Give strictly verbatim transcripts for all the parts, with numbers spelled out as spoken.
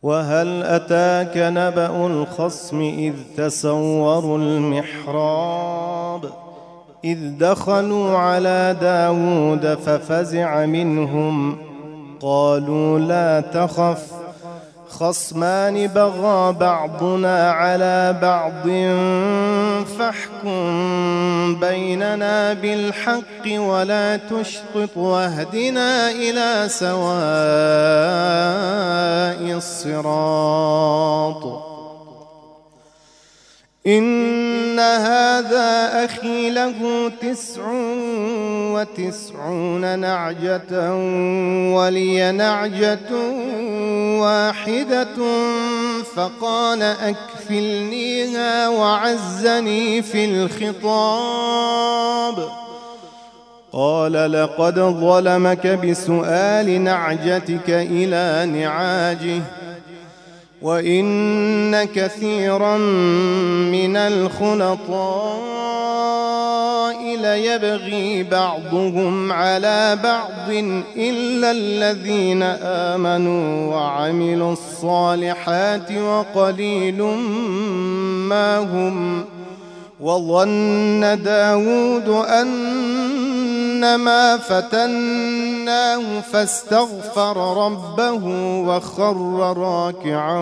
وهل أتاك نبأ الخصم إذ تسوروا المحراب إذ دخلوا على داود ففزع منهم قالوا لا تخف خصمان بغى بعضنا على بعض فاحكم بيننا بالحق ولا تشطط واهدنا إلى سواء الصراط إن هذا أخي له تسع وتسعون نعجة ولي نعجة واحدة فقال أكفلنيها وعزني في الخطاب قال لقد ظلمك بسؤال نعجتك إلى نعاجه وإن كثيرا من الخلطاء ليبغي بعضهم على بعض إلا الذين آمنوا وعملوا الصالحات وقليل ما هم وظن داود أنما فتناه فاستغفر ربه وخر راكعا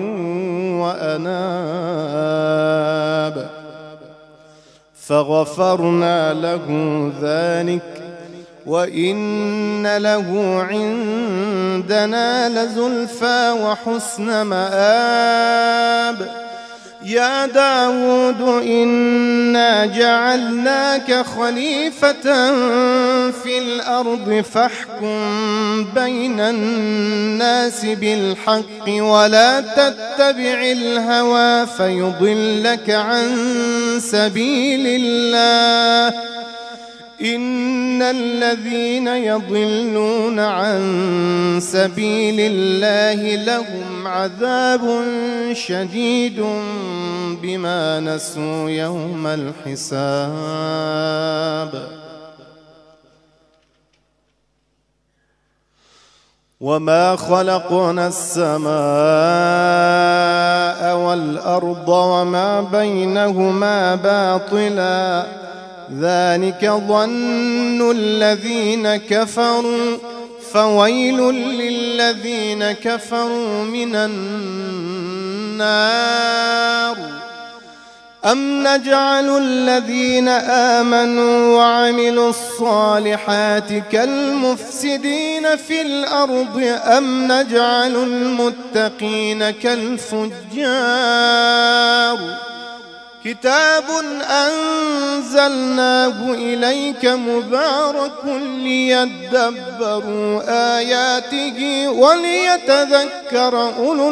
وأناب فغفرنا له ذلك وإن له عندنا لزلفى وحسن مآب يا داود إنا جعلناك خليفة في الأرض فاحكم بين الناس بالحق ولا تتبع الهوى فيضلك عن سبيل الله إن الذين يضلون عن سبيل الله لهم عذاب شديد بما نسوا يوم الحساب وما خلقنا السماء والأرض وما بينهما باطلا ذلك ظن الذين كفروا فويل للذين كفروا من النار أم نجعل الذين آمنوا وعملوا الصالحات كالمفسدين في الأرض أم نجعل المتقين كالفجار كتاب أنزلناه إليك مبارك ليدبروا آياته وليتذكر أولو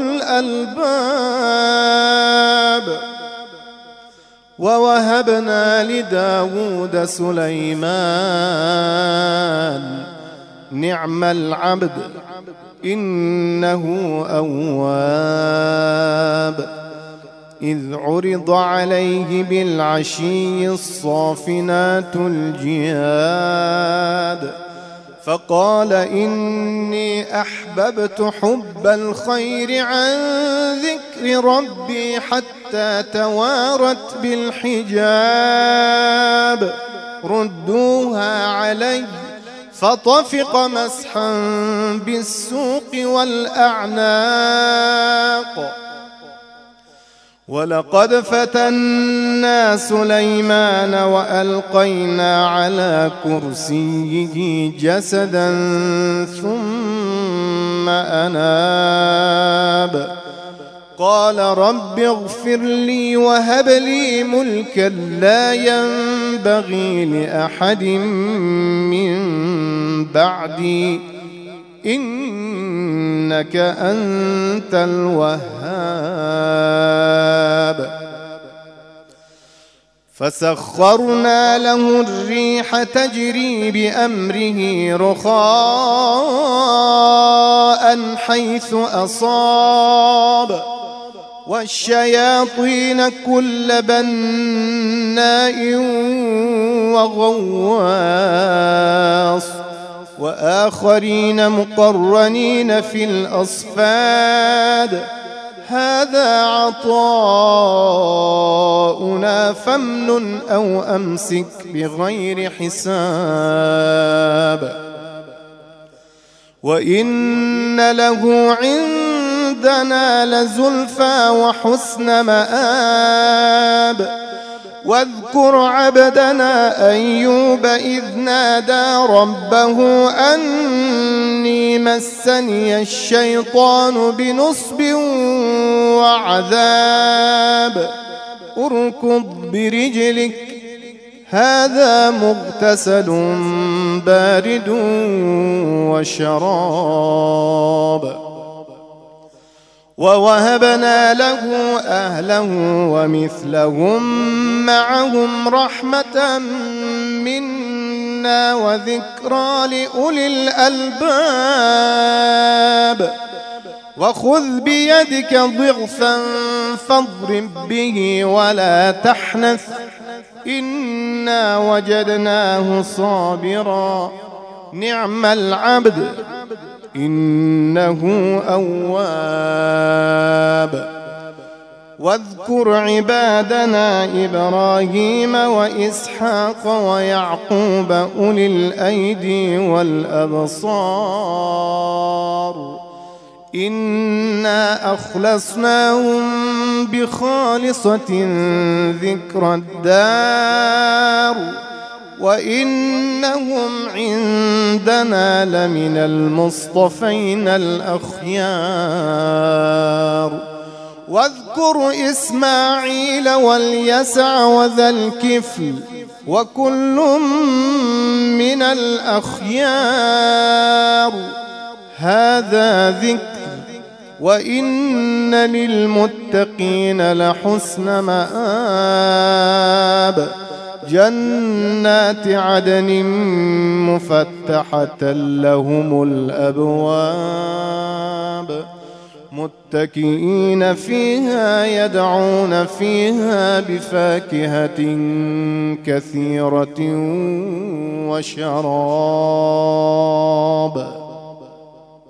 الألباب ووهبنا لداود سليمان نعم العبد إنه أواب إذ عرض عليه بالعشي الصافنات الجياد فقال إني أحببت حب الخير عن ذكر ربي حتى توارت بالحجاب ردوها علي فطفق مسحا بالسوق والأعناق ولقد فتنا سليمان وألقينا على كرسيه جسدا ثم أناب قال رب اغفر لي وهب لي ملكا لا ينبغي لأحد من بعدي إنك أنت الوهاب فسخرنا له الريح تجري بأمره رخاء حيث أصاب والشياطين كل بناء وغواص وآخرين مقرنين في الأصفاد هذا عطاؤنا فامنن أو أمسك بغير حساب وإن له عندنا لزلفى وحسن مآب واذكر عبدنا أيوب إذ نادى ربه أني مسني الشيطان بنصب وعذاب اركض برجلك هذا مغتسل بارد وشراب ووهبنا له أهله ومثلهم معهم رحمة منا وذكرى لأولي الألباب وخذ بيدك ضغثا فاضرب به ولا تحنث إنا وجدناه صابرا نعم العبد إنه أواب واذكر عبادنا إبراهيم وإسحاق ويعقوب أولي الأيدي والأبصار إنا أخلصناهم بخالصة ذكر الدار وإنهم عندنا لمن المصطفين الأخيار واذكر إسماعيل واليسع وذا الكفل وكل من الأخيار هذا ذكر وإن للمتقين لحسن مآب جنات عدن مفتحة لهم الأبواب متكئين فيها يدعون فيها بفاكهة كثيرة وشراب